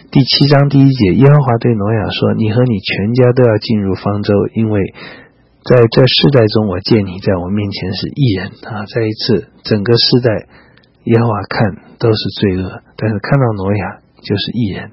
第7章第1节，耶和华对挪亚说，你和你全家都要进入方舟，因为在这世代中我见你在我面前是义人再一次，整个世代耶和华看都是罪恶，但是看到挪亚就是义人。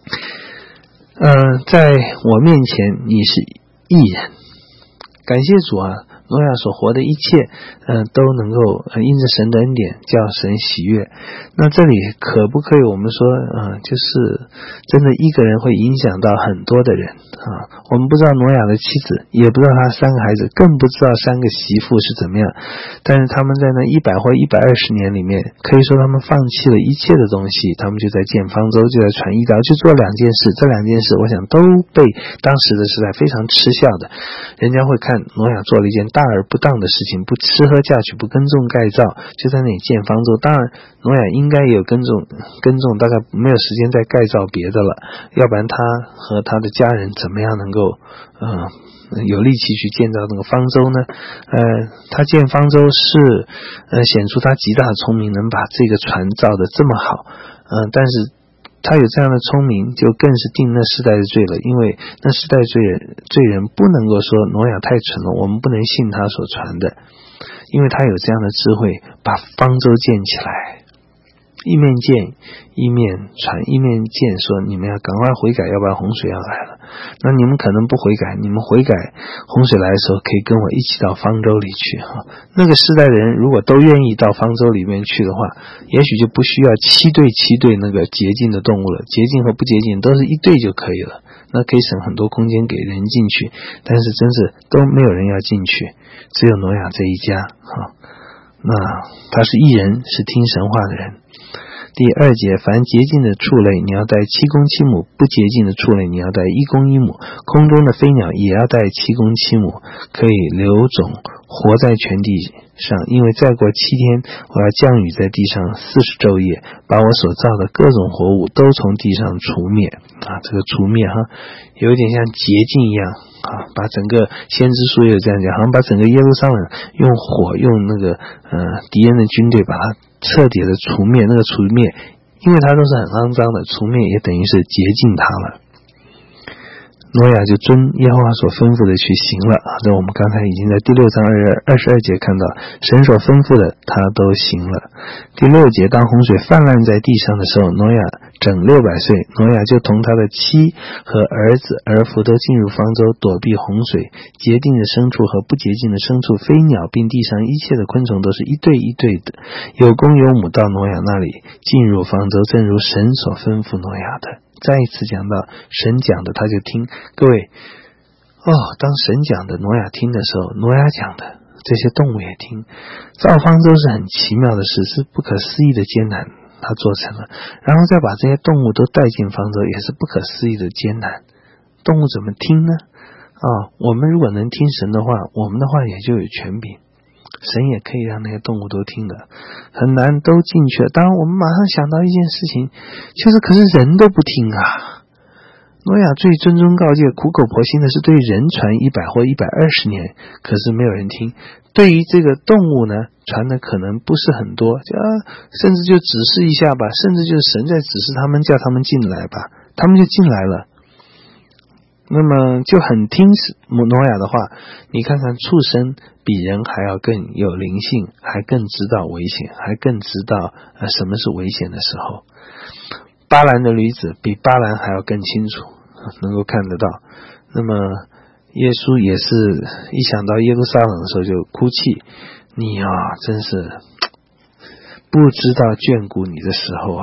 在我面前你是义人，感谢主挪亚所活的一切都能够因着神的恩典叫神喜悦。那这里可不可以我们说就是真的一个人会影响到很多的人我们不知道挪亚的妻子，也不知道他3个孩子，更不知道3个媳妇是怎么样，但是他们在那100或120年里面，可以说他们放弃了一切的东西，他们就在建方舟，就在传义道，就做2件事。这2件事我想都被当时的时代非常嗤笑的，人家会看挪亚做了一件大而不当的事情，不吃喝嫁娶，不耕种盖造，就在那里建方舟。当然挪亚应该也有耕种，大概没有时间再盖造别的了，要不然他和他的家人怎么样能够有力气去建造那个方舟呢？他建方舟是显出他极大的聪明，能把这个船造得这么好。但是他有这样的聪明，就更是定那世代的罪了，因为那世代罪人不能够说挪亚太蠢了，我们不能信他所传的，因为他有这样的智慧，把方舟建起来，一面建一面传，一面建说你们要赶快悔改，要不然洪水要来了。那你们可能不悔改，你们悔改洪水来的时候可以跟我一起到方舟里去那个世代的人如果都愿意到方舟里面去的话，也许就不需要7对那个洁净的动物了，洁净和不洁净都是1对就可以了，那可以省很多空间给人进去，但是真是都没有人要进去，只有挪亚这一家那他是义人，是听神话的人。第2节，凡洁净的畜类你要带7公7母，不洁净的畜类你要带1公1母，空中的飞鸟也要带7公7母，可以留种活在全地上，因为再过7天我要降雨在地上40昼夜，把我所造的各种活物都从地上除灭这个除灭有一点像洁净一样把整个先知书也有这样讲，好像把整个耶路撒冷用火用那个敌人的军队把它彻底的除灭，那个除灭因为它都是很肮脏的，除灭也等于是洁净它了。挪亚就遵耶和华所吩咐的去行了这我们刚才已经在第6章22节看到，神所吩咐的他都行了。第6节，当洪水泛滥在地上的时候，挪亚整600岁，挪亚就同他的妻和儿子儿妇都进入方舟，躲避洪水。洁净的牲畜和不洁净的牲畜，飞鸟并地上一切的昆虫都是1对1对的，有公有母到挪亚那里进入方舟，正如神所吩咐挪亚的。再一次讲到神讲的他就听，各位当神讲的挪亚听的时候，挪亚讲的这些动物也听。造方舟是很奇妙的事，是不可思议的艰难，他做成了，然后再把这些动物都带进方舟，也是不可思议的艰难。动物怎么听呢？我们如果能听神的话，我们的话也就有权柄，神也可以让那些动物都听的，很难都进去了。当然我们马上想到一件事情，就是可是人都不听挪亚最谆谆告诫苦口婆心的是对人传100或120年，可是没有人听。对于这个动物呢，传的可能不是很多，甚至就指示一下吧，甚至就是神在指示他们，叫他们进来吧，他们就进来了。那么就很听挪亚的话。你看看畜生比人还要更有灵性，还更知道危险，还更知道什么是危险的时候。巴兰的驴子比巴兰还要更清楚，能够看得到。那么耶稣也是一想到耶路撒冷的时候就哭泣，你真是不知道眷顾你的时候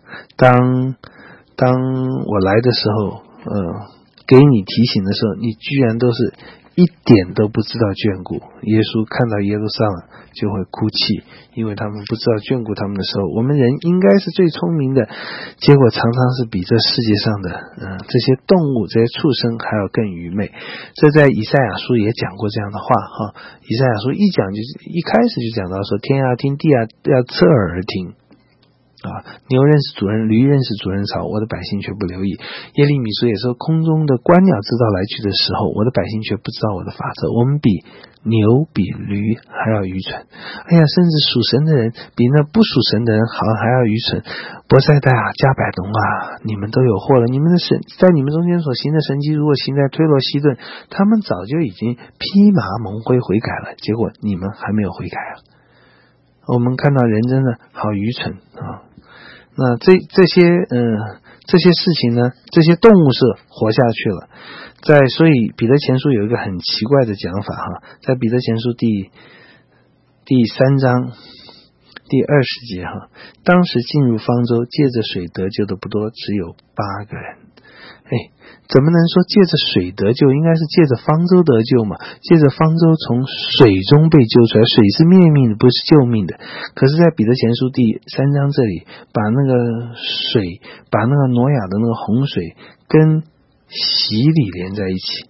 当我来的时候给你提醒的时候，你居然都是一点都不知道眷顾。耶稣看到耶路撒冷就会哭泣，因为他们不知道眷顾他们的时候，我们人应该是最聪明的，结果常常是比这世界上的这些动物这些畜生还要更愚昧。这在以赛亚书也讲过这样的话以赛亚书一开始就讲到说，天要听，地要侧耳而听。 牛认识主人，驴认识主人槽，我的百姓却不留意。耶利米书也说，空中的观鸟知道来去的时候，我的百姓却不知道我的法则。我们比牛比驴还要愚蠢，甚至属神的人比那不属神的人好像还要愚蠢。伯赛大加百农你们都有祸了！你们的神在你们中间所行的神迹，如果行在推罗西顿，他们早就已经披麻蒙灰悔改了，结果你们还没有悔改我们看到人真的好愚蠢那这些事情呢，这些动物是活下去了。所以彼得前书有一个很奇怪的讲法在彼得前书第3章第20节当时进入方舟借着水得救的不多，只有8个人。怎么能说借着水得救？应该是借着方舟得救嘛，借着方舟从水中被救出来。水是灭命的，不是救命的。可是在彼得前书第3章这里，把那个水，把那个挪亚的那个洪水跟洗礼连在一起。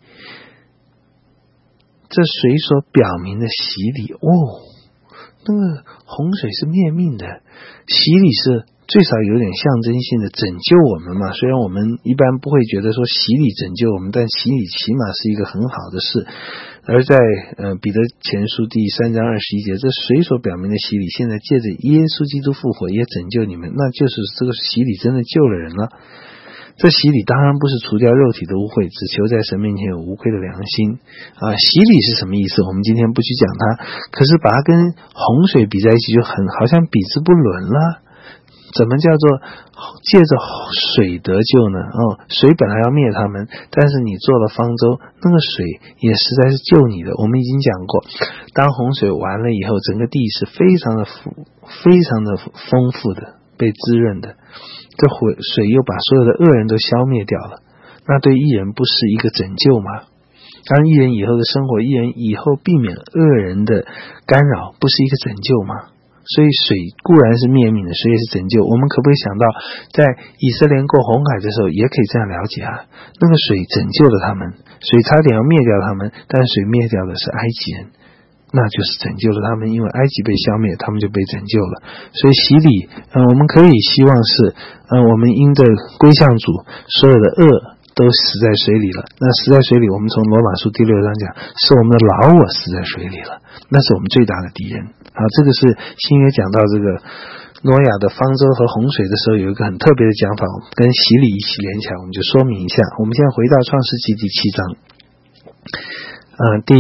这水所表明的洗礼那个洪水是灭命的，洗礼是最少有点象征性的拯救我们嘛。虽然我们一般不会觉得说洗礼拯救我们，但洗礼起码是一个很好的事。而在彼得前书第3章21节，这水所表明的洗礼，现在借着耶稣基督复活也拯救你们，那就是这个洗礼真的救了人了。这洗礼当然不是除掉肉体的污秽，只求在神面前有无愧的良心洗礼是什么意思？我们今天不去讲它，可是把它跟洪水比在一起，就好像比之不伦了。怎么叫做借着水得救呢？水本来要灭他们，但是你做了方舟，那个水也实在是救你的。我们已经讲过，当洪水完了以后，整个地是非常的丰富的，被滋润的。这水又把所有的恶人都消灭掉了，那对义人不是一个拯救吗？当然义人以后的生活，义人以后避免恶人的干扰，不是一个拯救吗？所以水固然是灭命的，水也是拯救。我们可不可以想到，在以色列人过红海的时候，也可以这样了解那个水拯救了他们，水差点要灭掉他们，但水灭掉的是埃及人，那就是拯救了他们，因为埃及被消灭，他们就被拯救了。所以洗礼我们可以希望是我们因着归向主，所有的恶都死在水里了。那死在水里，我们从罗马书第6章讲，是我们的老我死在水里了，那是我们最大的敌人这个是新约讲到这个挪亚的方舟和洪水的时候，有一个很特别的讲法，跟洗礼一起连起来，我们就说明一下。我们现在回到创世纪第7章第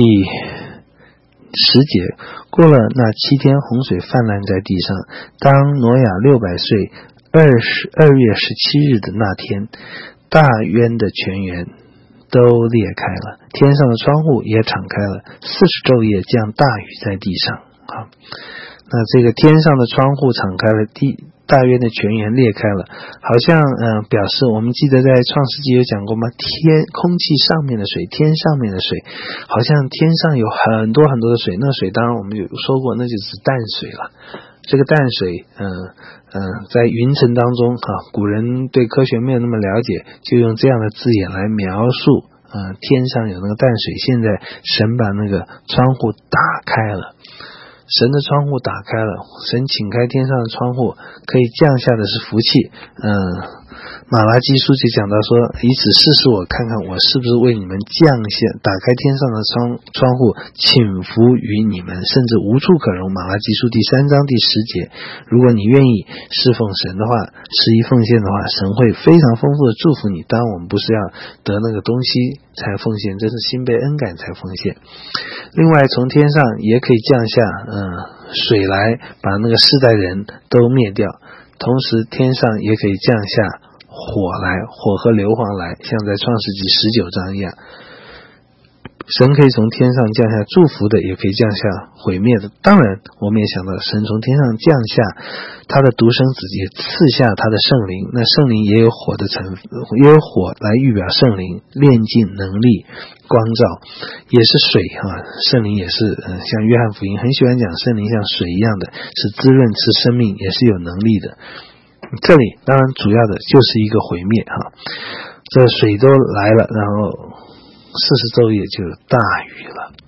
10节，过了那7天，洪水泛滥在地上。当挪亚600岁2月17日的那天，大渊的泉源都裂开了，天上的窗户也敞开了，40昼夜降大雨在地上那这个天上的窗户敞开了，大渊的泉源裂开了，好像表示我们记得在创世纪有讲过吗？空气上面的水，天上面的水，好像天上有很多很多的水，那水当然我们有说过，那就是淡水了。这个淡水在云层当中古人对科学没有那么了解，就用这样的字眼来描述天上有那个淡水。现在神把那个窗户打开了，神的窗户打开了，神请开天上的窗户，可以降下的是福气。马拉基书就讲到说，以此试试我，看看我是不是为你们降下打开天上的窗户，倾福于你们，甚至无处可容。马拉基书第3章第10节，如果你愿意侍奉神的话，施以奉献的话，神会非常丰富的祝福你。当然我们不是要得那个东西才奉献，这是心被恩感才奉献。另外从天上也可以降下水来，把那个世代人都灭掉，同时天上也可以降下火来，火和硫磺来，像在创世纪19章一样。神可以从天上降下祝福的，也可以降下毁灭的。当然我们也想到，神从天上降下他的独生子，也赐下他的圣灵，那圣灵也有火的成分，也有火来预表圣灵炼净能力光照，也是水圣灵也是像约翰福音很喜欢讲圣灵像水一样的，是滋润是生命，也是有能力的。这里当然主要的就是一个毁灭这水都来了，然后40昼夜就有大雨了。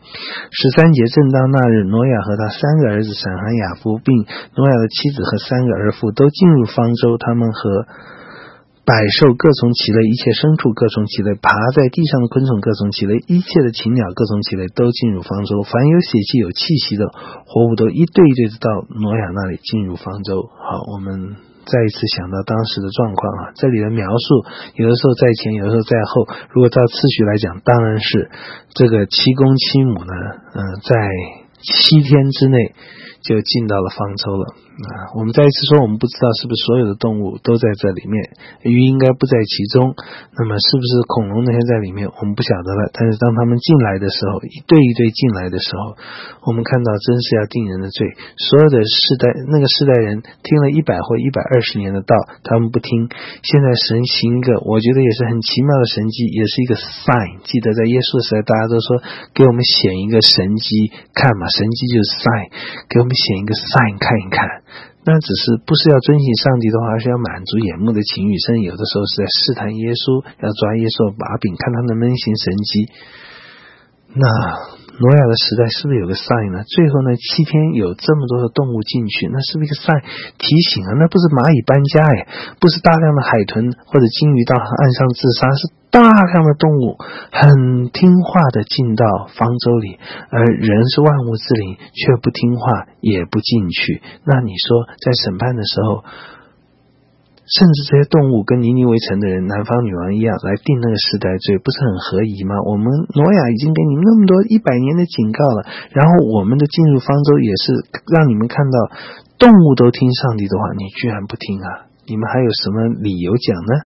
13节，正当那日，挪亚和他3个儿子闪、含、雅弗，并挪亚的妻子和3个儿妇都进入方舟，他们和百兽各从其类，一切牲畜各从其类，爬在地上的昆虫各从其类，一切的禽鸟各从其类，都进入方舟。凡有血气有气息的活物都一对一对的到挪亚那里进入方舟。好，我们再一次想到当时的状况啊，这里的描述有的时候在前，有的时候在后。如果照次序来讲，当然是这个7公7母呢，在7天之内就进到了方舟了。我们再一次说，我们不知道是不是所有的动物都在这里面，鱼应该不在其中，那么是不是恐龙那些在里面我们不晓得了。但是当他们进来的时候，一对一对进来的时候，我们看到真是要定人的罪。所有的那个世代人听了100或120年的道，他们不听。现在神行一个我觉得也是很奇妙的神迹，也是一个 sign。 记得在耶稣的时代，大家都说给我们显一个神迹看嘛，神迹就是 sign， 给我们显一个 sign 看一看。那只是不是要遵行上帝的话，而是要满足眼目的情欲，甚至有的时候是在试探耶稣，要抓耶稣的把柄，看他能不能行神迹。那挪亚的时代是不是有个 sign 呢？最后呢7天有这么多的动物进去，那是不是一个 sign 提醒啊？那不是蚂蚁搬家不是大量的海豚或者鲸鱼到岸上自杀，是大量的动物很听话的进到方舟里，而人是万物之灵，却不听话也不进去。那你说在审判的时候，甚至这些动物跟尼尼微城的人南方女王一样来定那个时代罪，不是很合宜吗？我们挪亚已经给你们那么多100年的警告了，然后我们的进入方舟也是让你们看到动物都听上帝的话，你居然不听啊，你们还有什么理由讲呢？